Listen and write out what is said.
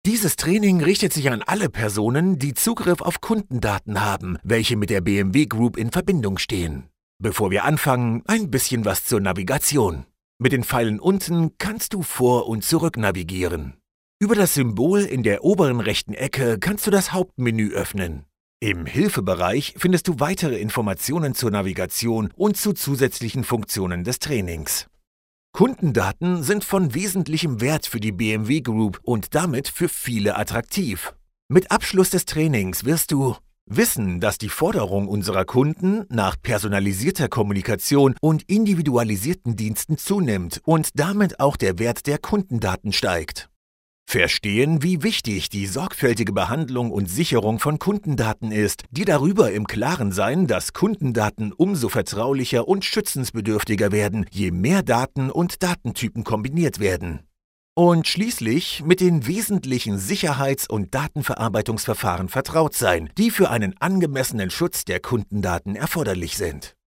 Dieses Training richtet sich an alle Personen, die Zugriff auf Kundendaten haben, welche mit der BMW Group in Verbindung stehen. Bevor wir anfangen, ein bisschen was zur Navigation. Mit den Pfeilen unten kannst du vor und zurück navigieren. Über das Symbol in der oberen rechten Ecke kannst du das Hauptmenü öffnen. Im Hilfebereich findest du weitere Informationen zur Navigation und zu zusätzlichen Funktionen des Trainings. Kundendaten sind von wesentlichem Wert für die BMW Group und damit für viele attraktiv. Mit Abschluss des Trainings wirst du wissen, dass die Forderung unserer Kunden nach personalisierter Kommunikation und individualisierten Diensten zunimmt und damit auch der Wert der Kundendaten steigt. Verstehen, wie wichtig die sorgfältige Behandlung und Sicherung von Kundendaten ist, dir darüber im Klaren sein, dass Kundendaten umso vertraulicher und schützensbedürftiger werden, je mehr Daten und Datentypen kombiniert werden. Und schließlich mit den wesentlichen Sicherheits- und Datenverarbeitungsverfahren vertraut sein, die für einen angemessenen Schutz der Kundendaten erforderlich sind.